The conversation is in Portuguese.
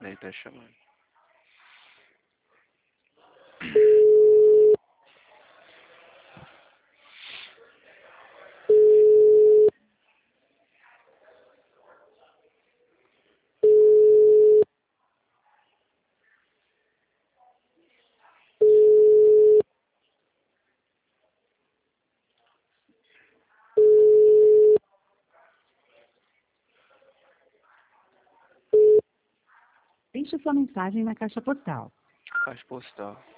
Ele tá chamando. Deixe sua mensagem na caixa postal. Caixa postal.